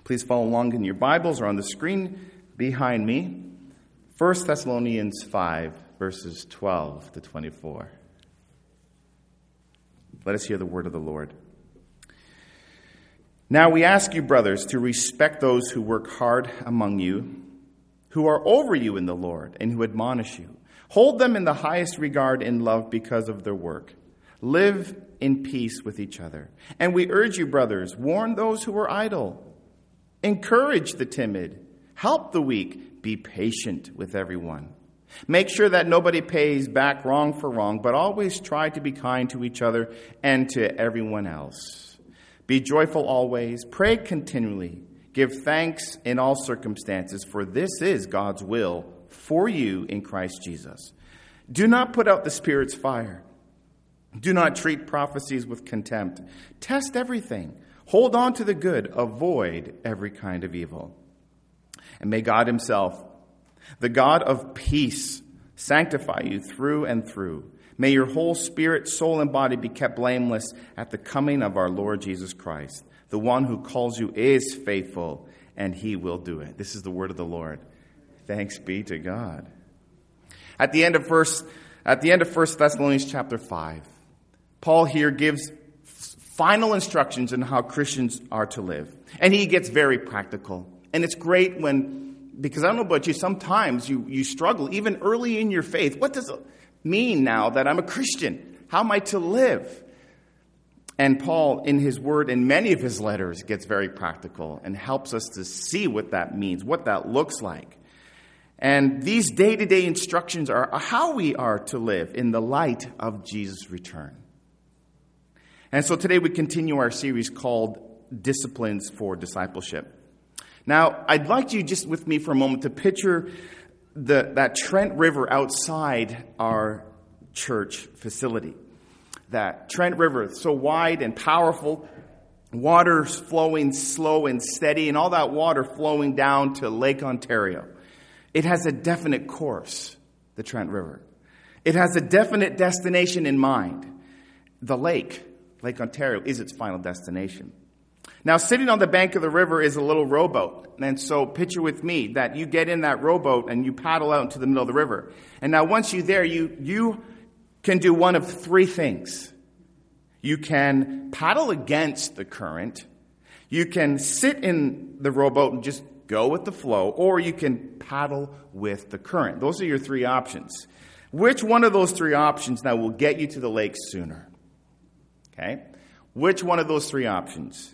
Please follow along in your Bibles or on the screen behind me. 1 Thessalonians 5, verses 12 to 24. Let us hear the word of the Lord. Now we ask you, brothers, to respect those who work hard among you, who are over you in the Lord, and who admonish you. Hold them in the highest regard in love because of their work. Live in peace with each other. And we urge you, brothers, warn those who are idle. Encourage the timid. Help the weak. Be patient with everyone. Make sure that nobody pays back wrong for wrong, but always try to be kind to each other and to everyone else. Be joyful always. Pray continually. Give thanks in all circumstances, for this is God's will for you in Christ Jesus. Do not put out the Spirit's fire. Do not treat prophecies with contempt. Test everything. Hold on to the good. Avoid every kind of evil. And may God himself, the God of peace, sanctify you through and through. May your whole spirit, soul, and body be kept blameless at the coming of our Lord Jesus Christ. The one who calls you is faithful, and he will do it. This is the word of the Lord. Thanks be to God. At the end of 1 Thessalonians chapter 5, Paul here gives final instructions on how Christians are to live. And he gets very practical. And it's great because I don't know about you, sometimes you struggle, even early in your faith. What does it mean now that I'm a Christian? How am I to live? And Paul, in his word, in many of his letters, gets very practical and helps us to see what that means, what that looks like. And these day-to-day instructions are how we are to live in the light of Jesus' return. And so today we continue our series called Disciplines for Discipleship. Now, I'd like you just with me for a moment to picture that Trent River outside our church facility. That Trent River, so wide and powerful, water flowing slow and steady, and all that water flowing down to Lake Ontario. It has a definite course, the Trent River. It has a definite destination in mind. The Lake Ontario is its final destination. Now, sitting on the bank of the river is a little rowboat. And so picture with me that you get in that rowboat and you paddle out into the middle of the river. And now once you're there, you can do one of three things. You can paddle against the current. You can sit in the rowboat and just go with the flow. Or you can paddle with the current. Those are your three options. Which one of those three options now will get you to the lake sooner? Okay? Which one of those three options?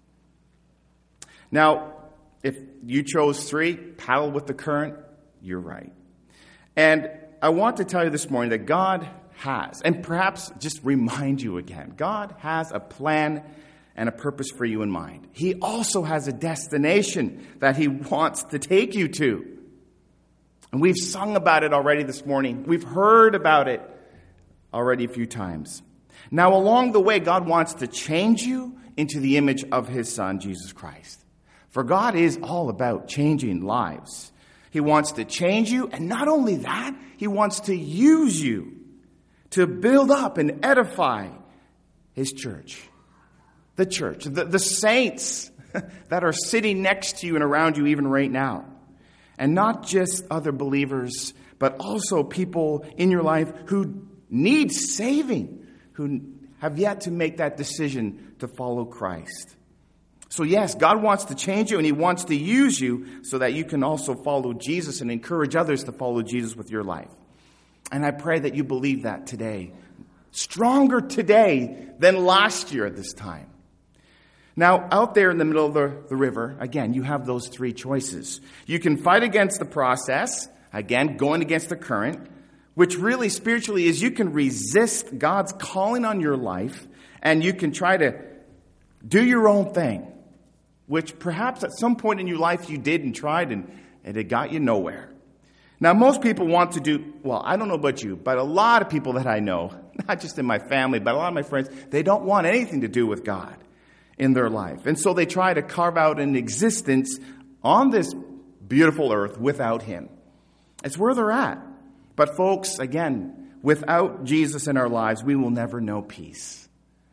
Now, if you chose three, paddle with the current, you're right. And I want to tell you this morning that God has, and perhaps just remind you again, God has a plan and a purpose for you in mind. He also has a destination that he wants to take you to. And we've sung about it already this morning. We've heard about it already a few times. Now, along the way, God wants to change you into the image of his Son, Jesus Christ. For God is all about changing lives. He wants to change you, and not only that, he wants to use you to build up and edify his church. The church, the saints that are sitting next to you and around you even right now. And not just other believers, but also people in your life who need saving, who have yet to make that decision to follow Christ. So yes, God wants to change you and he wants to use you so that you can also follow Jesus and encourage others to follow Jesus with your life. And I pray that you believe that today. Stronger today than last year at this time. Now, out there in the middle of the river, again, you have those three choices. You can fight against the process, again, going against the current, which really spiritually is you can resist God's calling on your life and you can try to do your own thing, which perhaps at some point in your life you did and tried and it got you nowhere. Now, most people want to do, well, I don't know about you, but a lot of people that I know, not just in my family, but a lot of my friends, they don't want anything to do with God in their life. And so they try to carve out an existence on this beautiful earth without him. It's where they're at. But folks, again, without Jesus in our lives, we will never know peace.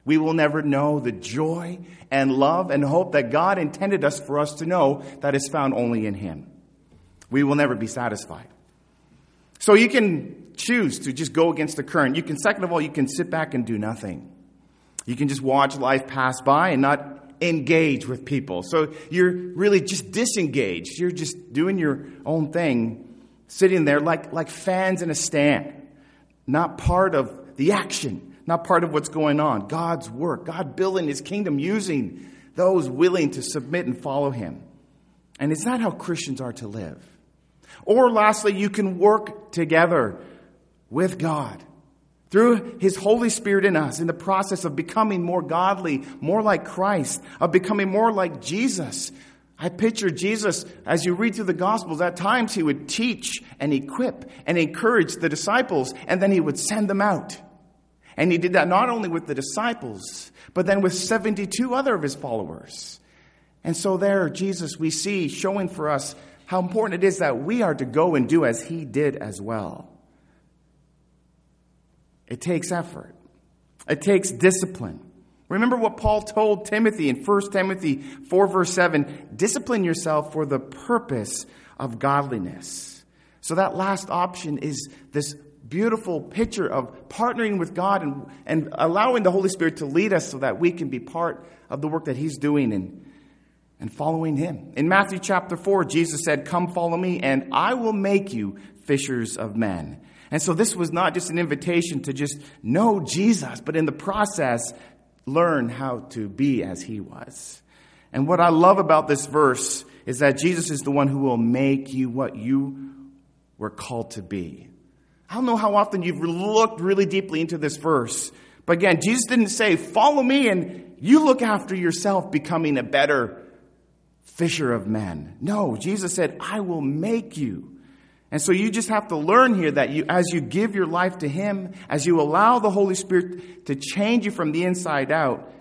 We will never know the joy and love and hope that God intended us for us to know that is found only in Him. We will never be satisfied. So you can choose to just go against the current. Second of all, you can sit back and do nothing. You can just watch life pass by and not engage with people. So you're really just disengaged. You're just doing your own thing, sitting there like fans in a stand, not part of the action, not part of what's going on. God's work, God building His kingdom, using those willing to submit and follow Him. And is that how Christians are to live? Or lastly, you can work together with God through His Holy Spirit in us in the process of becoming more godly, more like Christ, of becoming more like Jesus. I picture Jesus, as you read through the Gospels, at times He would teach and equip and encourage the disciples, and then He would send them out. And He did that not only with the disciples, but then with 72 other of His followers. And so there, Jesus, we see showing for us how important it is that we are to go and do as He did as well. It takes effort. It takes discipline. Remember what Paul told Timothy in 1 Timothy 4 verse 7, discipline yourself for the purpose of godliness. So that last option is this beautiful picture of partnering with God and allowing the Holy Spirit to lead us so that we can be part of the work that He's doing and following Him. In Matthew chapter 4, Jesus said, "Come follow me, and I will make you fishers of men." And so this was not just an invitation to just know Jesus, but in the process, learn how to be as He was. And what I love about this verse is that Jesus is the one who will make you what you were called to be. I don't know how often you've looked really deeply into this verse. But again, Jesus didn't say, follow me and you look after yourself becoming a better fisher of men. No, Jesus said, I will make you. And so you just have to learn here that as you give your life to Him, as you allow the Holy Spirit to change you from the inside out,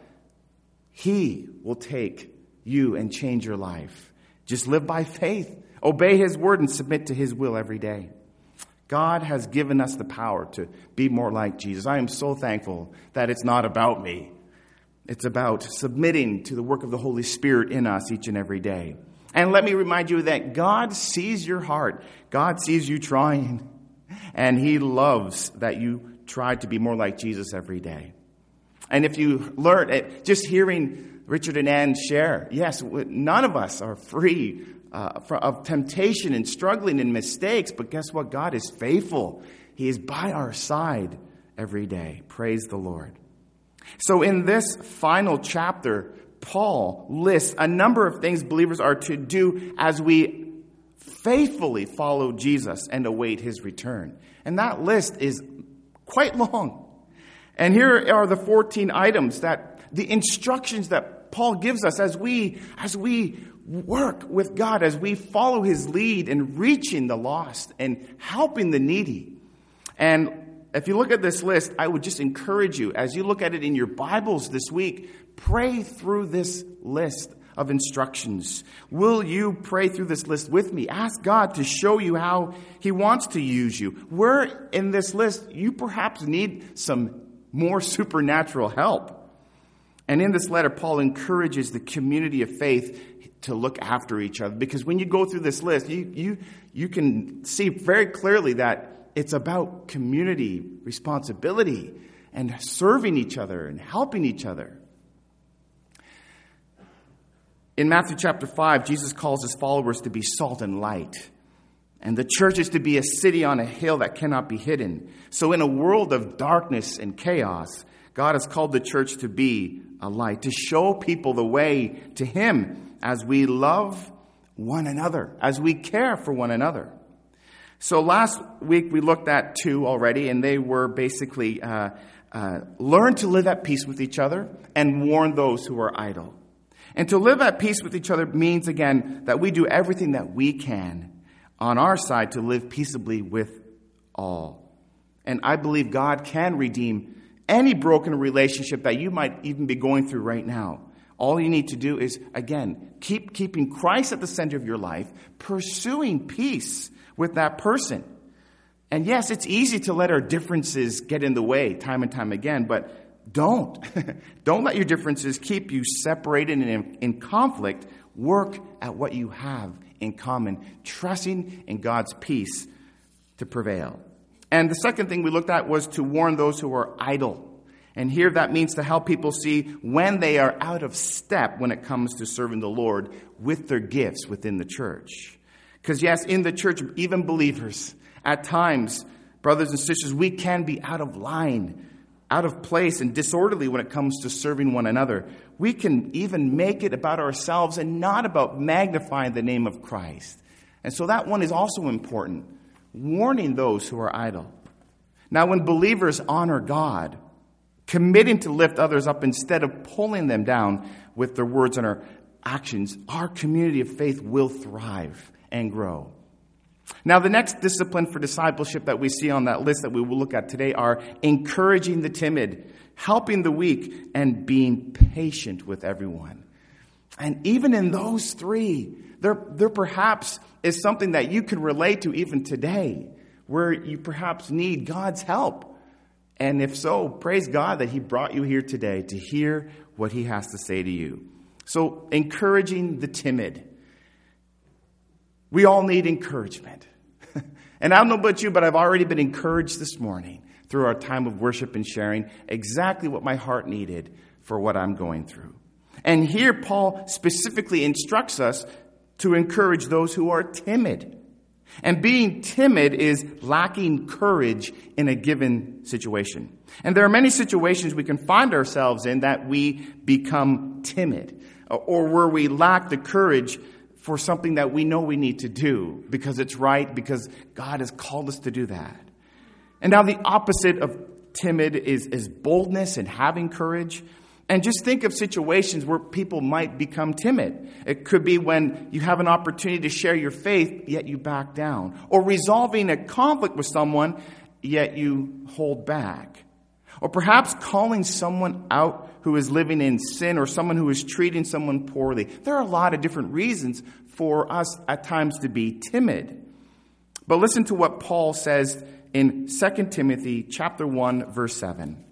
He will take you and change your life. Just live by faith. Obey His word and submit to His will every day. God has given us the power to be more like Jesus. I am so thankful that it's not about me. It's about submitting to the work of the Holy Spirit in us each and every day. And let me remind you that God sees your heart. God sees you trying. And He loves that you try to be more like Jesus every day. And if you learn, just hearing Richard and Ann share, yes, none of us are free of temptation and struggling and mistakes. But guess what? God is faithful. He is by our side every day. Praise the Lord. So in this final chapter, Paul lists a number of things believers are to do as we faithfully follow Jesus and await His return. And that list is quite long. And here are the 14 items the instructions that Paul gives us as we work with God, as we follow His lead in reaching the lost and helping the needy. And if you look at this list, I would just encourage you, as you look at it in your Bibles this week, pray through this list of instructions. Will you pray through this list with me? Ask God to show you how He wants to use you. Where in this list you perhaps need some more supernatural help. And in this letter, Paul encourages the community of faith to look after each other. Because when you go through this list, you can see very clearly that it's about community responsibility and serving each other and helping each other. In Matthew chapter 5, Jesus calls His followers to be salt and light. And the church is to be a city on a hill that cannot be hidden. So in a world of darkness and chaos, God has called the church to be a light, to show people the way to Him as we love one another, as we care for one another. So last week we looked at 2 already, and they were basically learn to live at peace with each other and warn those who are idle. And to live at peace with each other means, again, that we do everything that we can on our side to live peaceably with all. And I believe God can redeem any broken relationship that you might even be going through right now. All you need to do is, again, keeping Christ at the center of your life, pursuing peace with that person. And yes, it's easy to let our differences get in the way time and time again, but don't. Don't let your differences keep you separated and in conflict. Work at what you have in common, trusting in God's peace to prevail. And the second thing we looked at was to warn those who are idle. And here that means to help people see when they are out of step when it comes to serving the Lord with their gifts within the church. Because yes, in the church, even believers, at times, brothers and sisters, we can be out of line, out of place, and disorderly when it comes to serving one another. We can even make it about ourselves and not about magnifying the name of Christ. And so that one is also important. Warning those who are idle. Now, when believers honor God, committing to lift others up instead of pulling them down with their words and our actions, our community of faith will thrive and grow. Now, the next discipline for discipleship that we see on that list that we will look at today are encouraging the timid, helping the weak, and being patient with everyone. And even in those three, there perhaps is something that you can relate to even today, where you perhaps need God's help. And if so, praise God that He brought you here today to hear what He has to say to you. So, encouraging the timid. We all need encouragement. And I don't know about you, but I've already been encouraged this morning through our time of worship and sharing exactly what my heart needed for what I'm going through. And here Paul specifically instructs us to encourage those who are timid. And being timid is lacking courage in a given situation. And there are many situations we can find ourselves in that we become timid, or where we lack the courage for something that we know we need to do because it's right, because God has called us to do that. And now the opposite of timid is boldness and having courage. And just think of situations where people might become timid. It could be when you have an opportunity to share your faith, yet you back down. Or resolving a conflict with someone, yet you hold back. Or perhaps calling someone out who is living in sin, or someone who is treating someone poorly. There are a lot of different reasons for us at times to be timid. But listen to what Paul says in 2 Timothy chapter 1, verse 7.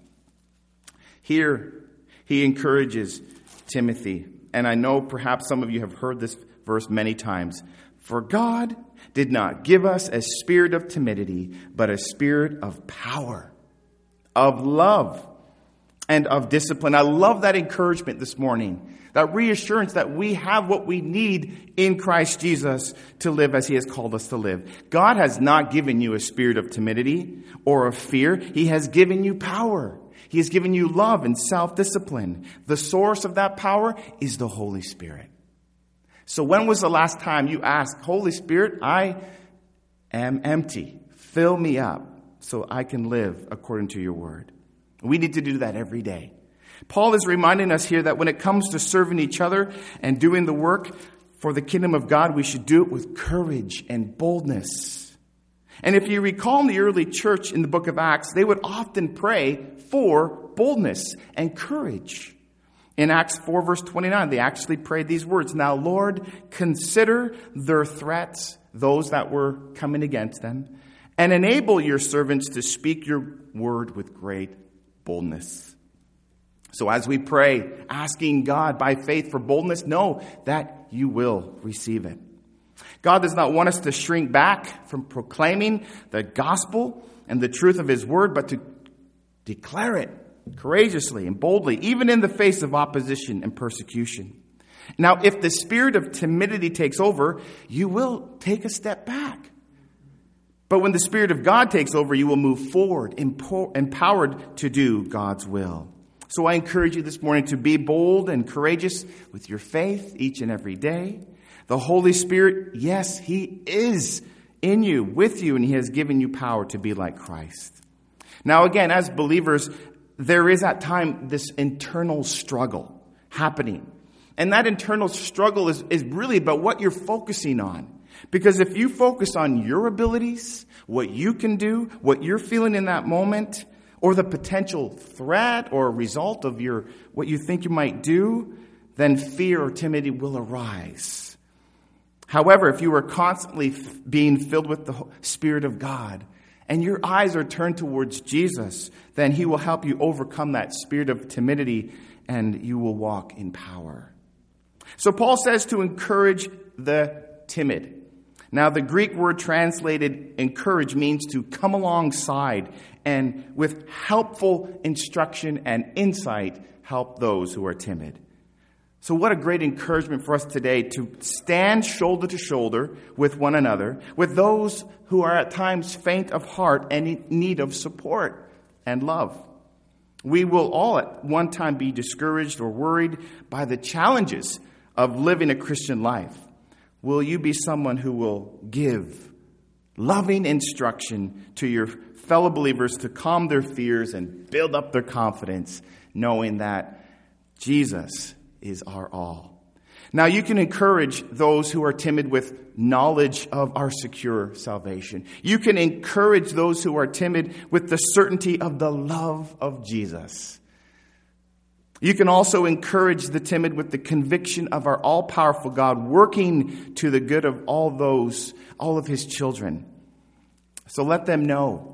Here he encourages Timothy. And I know perhaps some of you have heard this verse many times. For God did not give us a spirit of timidity, but a spirit of power, of love, and of discipline. I love that encouragement this morning, that reassurance that we have what we need in Christ Jesus to live as He has called us to live. God has not given you a spirit of timidity or of fear. He has given you power. He has given you love and self-discipline. The source of that power is the Holy Spirit. So when was the last time you asked, Holy Spirit, I am empty. Fill me up so I can live according to your word. We need to do that every day. Paul is reminding us here that when it comes to serving each other and doing the work for the kingdom of God, we should do it with courage and boldness. And if you recall in the early church in the book of Acts, they would often pray for boldness and courage. In Acts 4, verse 29, they actually prayed these words, Now, Lord, consider their threats, those that were coming against them, and enable your servants to speak your word with great boldness. So as we pray, asking God by faith for boldness, know that you will receive it. God does not want us to shrink back from proclaiming the gospel and the truth of His word, but to declare it courageously and boldly, even in the face of opposition and persecution. Now, if the spirit of timidity takes over, you will take a step back. But when the Spirit of God takes over, you will move forward, empowered to do God's will. So I encourage you this morning to be bold and courageous with your faith each and every day. The Holy Spirit, yes, He is in you, with you, and He has given you power to be like Christ. Now again, as believers, there is at times this internal struggle happening. And that internal struggle is really about what you're focusing on. Because if you focus on your abilities, what you can do, what you're feeling in that moment, or the potential threat or result of what you think you might do, then fear or timidity will arise. However, if you are constantly being filled with the Spirit of God and your eyes are turned towards Jesus, then he will help you overcome that spirit of timidity, and you will walk in power. So Paul says to encourage the timid. Now, the Greek word translated encourage means to come alongside and with helpful instruction and insight help those who are timid. So what a great encouragement for us today to stand shoulder to shoulder with one another, with those who are at times faint of heart and in need of support and love. We will all at one time be discouraged or worried by the challenges of living a Christian life. Will you be someone who will give loving instruction to your fellow believers to calm their fears and build up their confidence, knowing that Jesus is our all? Now, you can encourage those who are timid with knowledge of our secure salvation. You can encourage those who are timid with the certainty of the love of Jesus. You can also encourage the timid with the conviction of our all-powerful God working to the good of all of his children. So let them know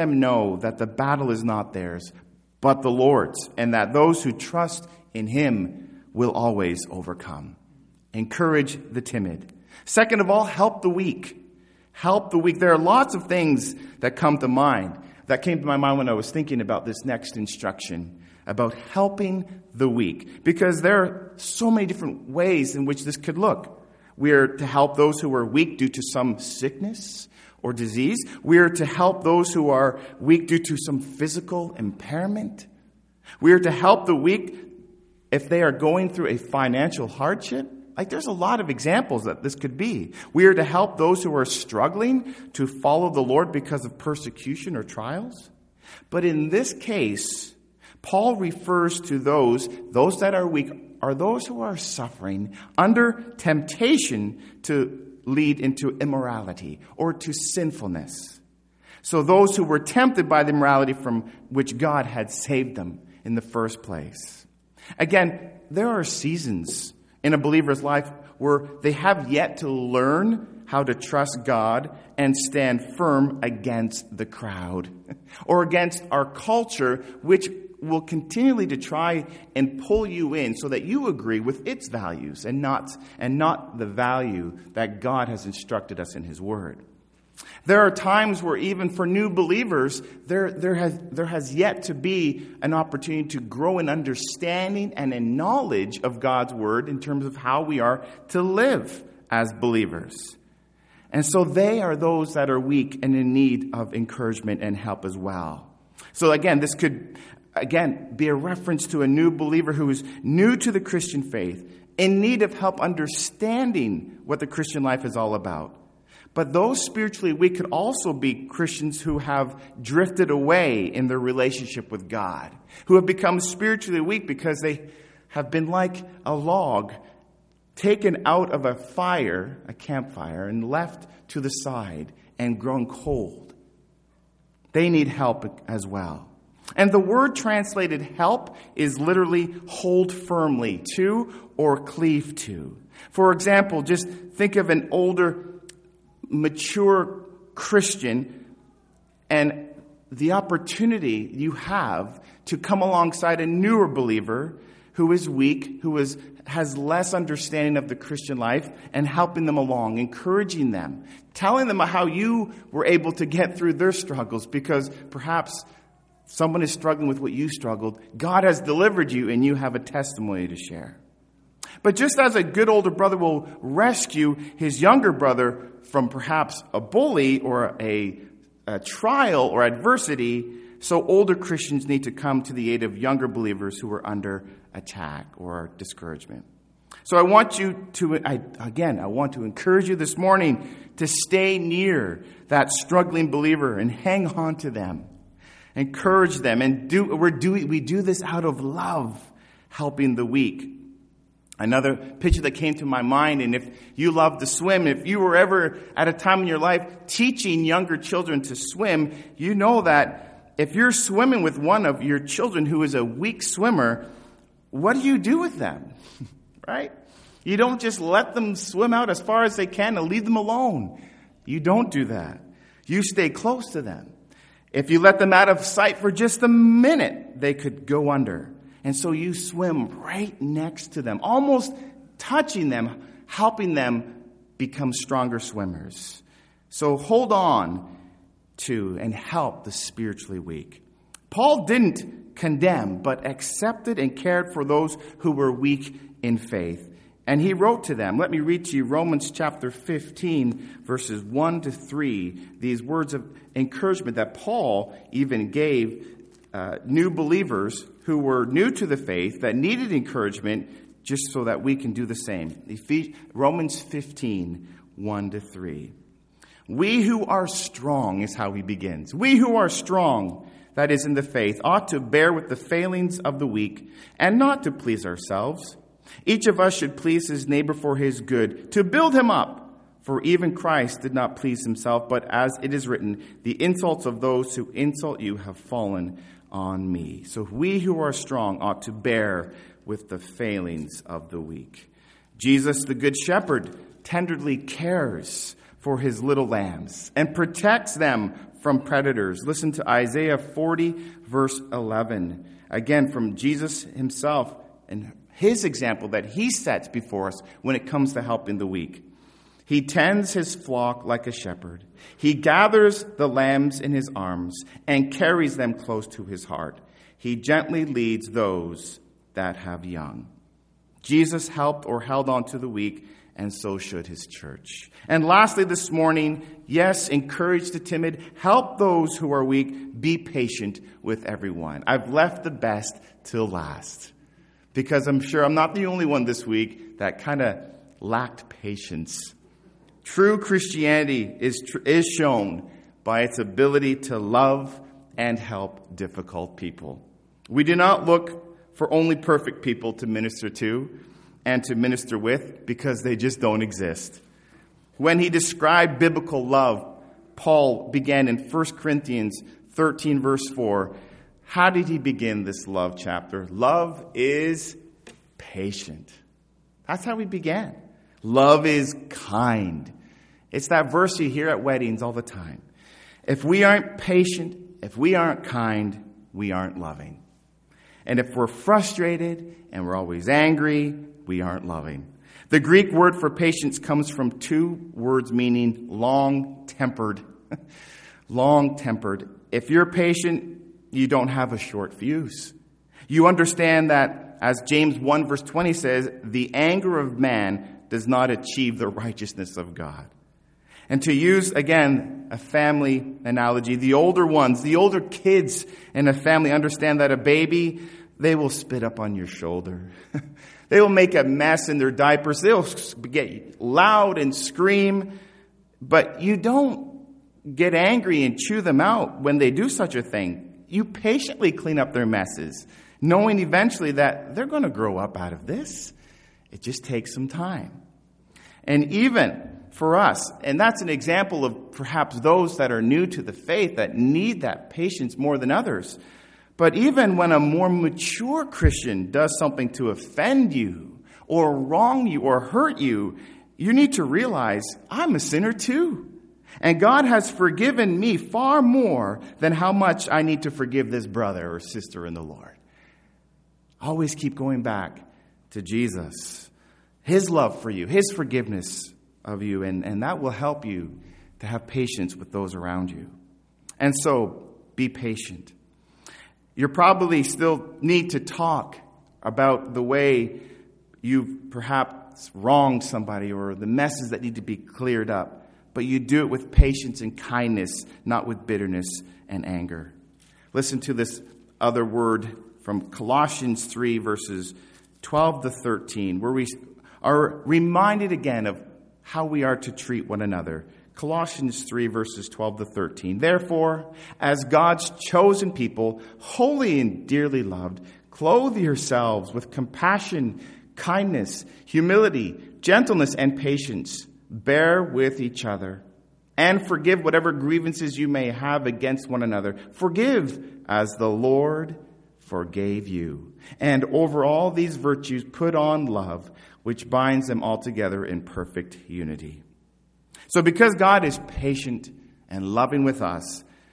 that the battle is not theirs, but the Lord's, and that those who trust in him will always overcome. Encourage the timid. Second of all, help the weak. Help the weak. There are lots of things that came to my mind when I was thinking about this next instruction about helping the weak, because there are so many different ways in which this could look. We are to help those who are weak due to some sickness or disease. We are to help those who are weak due to some physical impairment. We are to help the weak if they are going through a financial hardship. There's a lot of examples that this could be. We are to help those who are struggling to follow the Lord because of persecution or trials. But in this case, Paul refers to those that are weak are those who are suffering under temptation to lead into immorality or to sinfulness. So those who were tempted by the immorality from which God had saved them in the first place. Again, there are seasons in a believer's life where they have yet to learn how to trust God and stand firm against the crowd or against our culture, which will continually to try and pull you in so that you agree with its values and not the value that God has instructed us in his word. There are times where even for new believers, there has yet to be an opportunity to grow in understanding and in knowledge of God's word in terms of how we are to live as believers. And so they are those that are weak and in need of encouragement and help as well. So again, this could be a reference to a new believer who is new to the Christian faith, in need of help understanding what the Christian life is all about. But those spiritually weak could also be Christians who have drifted away in their relationship with God, who have become spiritually weak because they have been like a log taken out of a campfire, and left to the side and grown cold. They need help as well. And the word translated help is literally hold firmly to or cleave to. For example, just think of an older, mature Christian and the opportunity you have to come alongside a newer believer who is weak, who has less understanding of the Christian life, and helping them along, encouraging them, telling them how you were able to get through their struggles, because perhaps someone is struggling with what you struggled. God has delivered you, and you have a testimony to share. But just as a good older brother will rescue his younger brother from perhaps a bully or a trial or adversity, so older Christians need to come to the aid of younger believers who are under attack or discouragement. So I want to encourage you this morning to stay near that struggling believer and hang on to them. Encourage them, and we do this out of love, helping the weak. Another picture that came to my mind, and if you love to swim, if you were ever at a time in your life teaching younger children to swim, you know that if you're swimming with one of your children who is a weak swimmer, what do you do with them? Right? You don't just let them swim out as far as they can and leave them alone. You don't do that. You stay close to them. If you let them out of sight for just a minute, they could go under. And so you swim right next to them, almost touching them, helping them become stronger swimmers. So hold on to and help the spiritually weak. Paul didn't condemn, but accepted and cared for those who were weak in faith. And he wrote to them. Let me read to you Romans chapter 15, verses 1 to 3, these words of encouragement that Paul even gave new believers who were new to the faith that needed encouragement, just so that we can do the same. Romans 15, 1 to 3. We who are strong is how he begins. We who are strong, that is in the faith, ought to bear with the failings of the weak and not to please ourselves. Each of us should please his neighbor for his good, to build him up. For even Christ did not please himself, but as it is written, the insults of those who insult you have fallen on me. So we who are strong ought to bear with the failings of the weak. Jesus, the good shepherd, tenderly cares for his little lambs and protects them from predators. Listen to Isaiah 40, verse 11. Again, from Jesus himself and his example that he sets before us when it comes to helping the weak. He tends his flock like a shepherd. He gathers the lambs in his arms and carries them close to his heart. He gently leads those that have young. Jesus helped or held on to the weak, and so should his church. And lastly this morning, yes, encourage the timid, help those who are weak, be patient with everyone. I've left the best till last, because I'm sure I'm not the only one this week that kind of lacked patience. True Christianity is shown by its ability to love and help difficult people. We do not look for only perfect people to minister to and to minister with, because they just don't exist. When he described biblical love, Paul began in 1 Corinthians 13, verse 4. How did he begin this love chapter? Love is patient. That's how he began. Love is kind. It's that verse you hear at weddings all the time. If we aren't patient, if we aren't kind, we aren't loving. And if we're frustrated and we're always angry, we aren't loving. The Greek word for patience comes from two words meaning long-tempered. Long-tempered. If you're patient, you don't have a short fuse. You understand that, as James 1 verse 20 says, the anger of man does not achieve the righteousness of God. And to use, again, a family analogy, the older ones, the older kids in a family understand that a baby, they will spit up on your shoulder. They will make a mess in their diapers. They'll get loud and scream. But you don't get angry and chew them out when they do such a thing. You patiently clean up their messes, knowing eventually that they're going to grow up out of this. It just takes some time. And even for us, and that's an example of perhaps those that are new to the faith that need that patience more than others. But even when a more mature Christian does something to offend you or wrong you or hurt you, you need to realize I'm a sinner too. And God has forgiven me far more than how much I need to forgive this brother or sister in the Lord. Always keep going back to Jesus, his love for you, his forgiveness of you, and that will help you to have patience with those around you. And so, be patient. You probably still need to talk about the way you've perhaps wronged somebody or the messes that need to be cleared up. But you do it with patience and kindness, not with bitterness and anger. Listen to this other word from Colossians 3, verses 12 to 13, where we are reminded again of how we are to treat one another. Colossians 3, verses 12 to 13. Therefore, as God's chosen people, holy and dearly loved, clothe yourselves with compassion, kindness, humility, gentleness, and patience. Bear with each other and forgive whatever grievances you may have against one another. Forgive as the Lord forgave you. And over all these virtues, put on love, which binds them all together in perfect unity. So because God is patient and loving with us,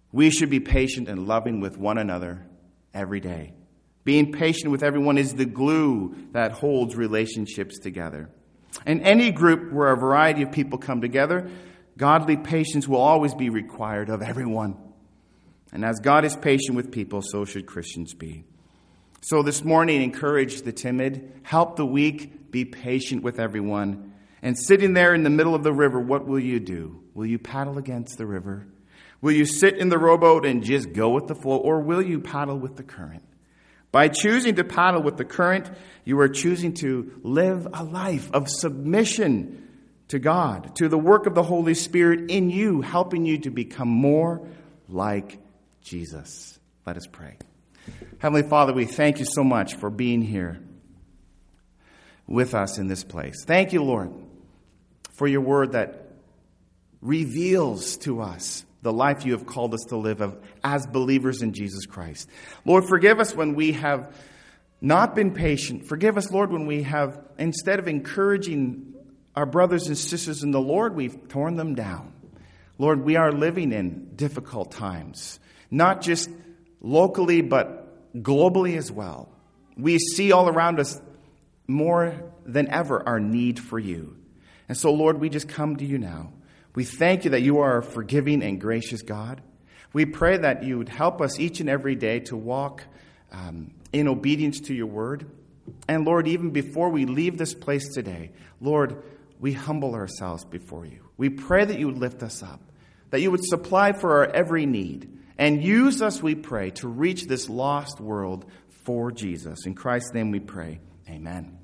We should be patient and loving with one another every day. Being patient with everyone is the glue that holds relationships together. In any group where a variety of people come together, godly patience will always be required of everyone. And as God is patient with people, so should Christians be. So this morning, encourage the timid, help the weak, be patient with everyone. And sitting there in the middle of the river, what will you do? Will you paddle against the river? Will you sit in the rowboat and just go with the flow? Or will you paddle with the current? By choosing to paddle with the current, you are choosing to live a life of submission to God, to the work of the Holy Spirit in you, helping you to become more like Jesus. Let us pray. Heavenly Father, we thank you so much for being here with us in this place. Thank you, Lord, for your word that reveals to us the life you have called us to live as believers in Jesus Christ. Lord, forgive us when we have not been patient. Forgive us, Lord, when we have, instead of encouraging our brothers and sisters in the Lord, we've torn them down. Lord, we are living in difficult times, not just locally, but globally as well. We see all around us more than ever our need for you. And so, Lord, we just come to you now. We thank you that you are a forgiving and gracious God. We pray that you would help us each and every day to walk in obedience to your word. And Lord, even before we leave this place today, Lord, we humble ourselves before you. We pray that you would lift us up, that you would supply for our every need, and use us, we pray, to reach this lost world for Jesus. In Christ's name we pray. Amen.